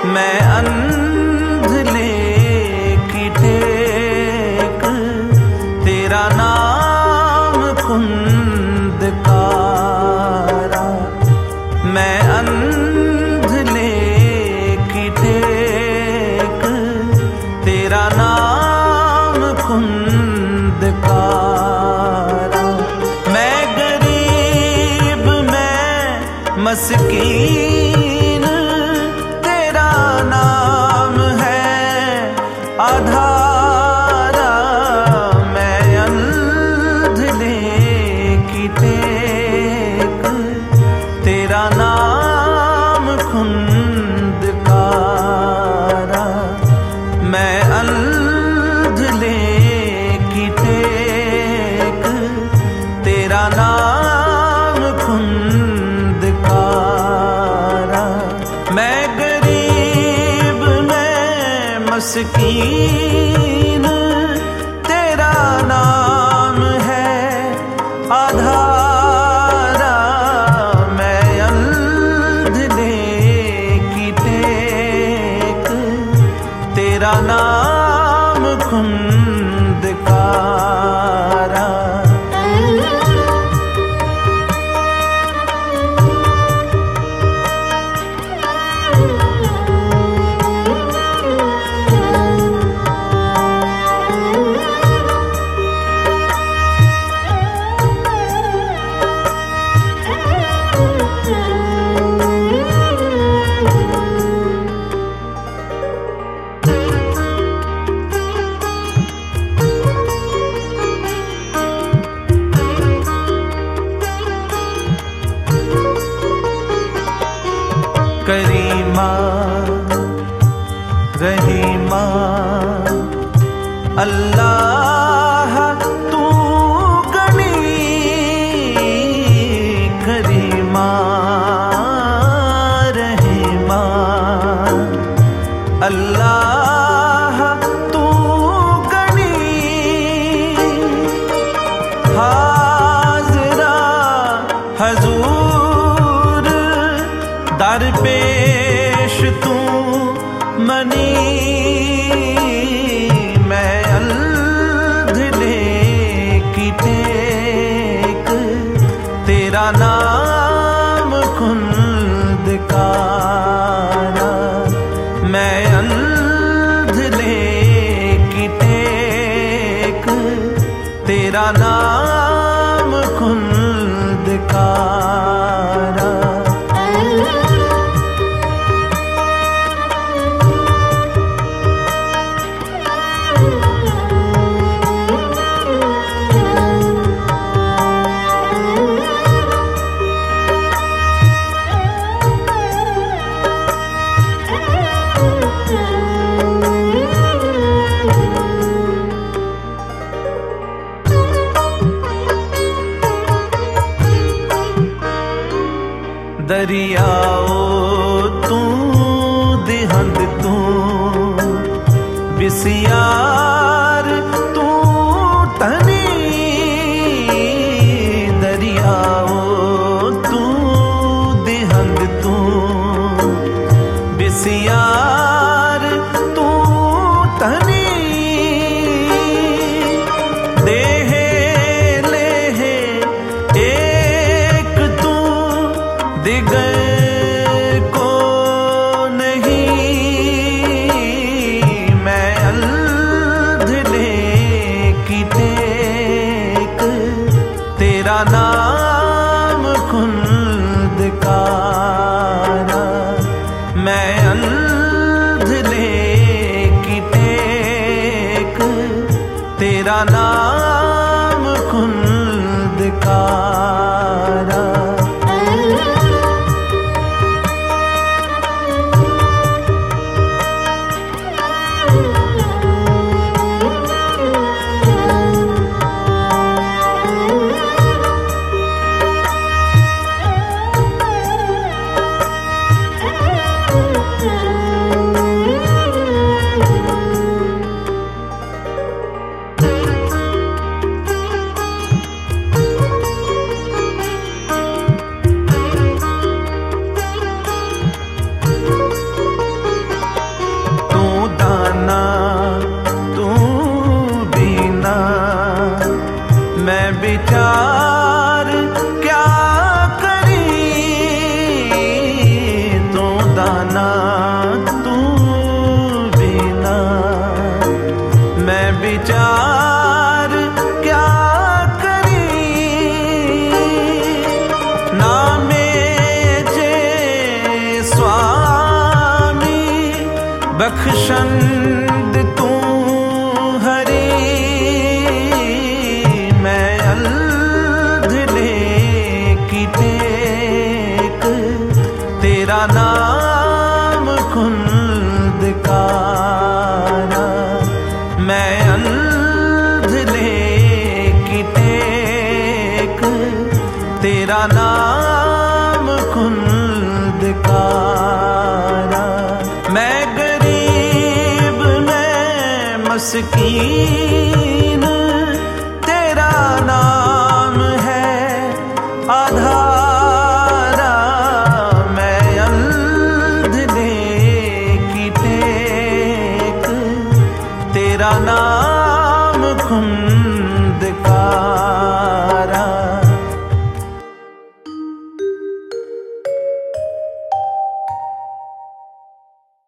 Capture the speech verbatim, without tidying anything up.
मैं अंधले की टेक तेरा नाम खुंदकारा। मैं अंधले की टेक तेरा नाम खुंदकारा। मैं गरीब मैं मस्कीन तेरा नाम है आधारा। मैं अंधले की टेक तेरा नाम खुंदकारा। मैं अंधले की टेक तेरा नाम खुंदकारा। मैं गरीब मैं मस्कीन तेरा नाम है आधारा। मैं अंधले की टेक तेरा नाम खुंदकारा। करीमा रहीमा अल्लाह तू गनी। करीमा रहीमा अल्लाह तू गनी। हाज़िरा हजूर दर पेश तू मनी। मैं अंधले की टेक तेरा नाम खुंदकारा। मैं अंधले की टेक तेरा नाम खुंदकारा। दरियाओ तू दिहंद तू बिसियार तू तनी। दरियाओ तू दिहंद तू बिसियार तू तनी। देहे लेहे एक तू दिगर को नहीं। मैं अंधले की टेक तेरा नाम खुंदकारा। मैं अंधले की टेक तेरा नाम खुंदकारा। मैं विचार क्या करी, तू दाना तू बिना। मैं विचार क्या करी, नामे जे स्वामी बख्शंद तू हरी। मैं अंधले की टेक तेरा नाम खुंदकारा। मैं अंधले की टेक तेरा नाम खुंदकारा। मैं गरीब मैं मस्कीन तेरा नाम है आधारा। मैं अंधले की टेक तेरा नाम खुंद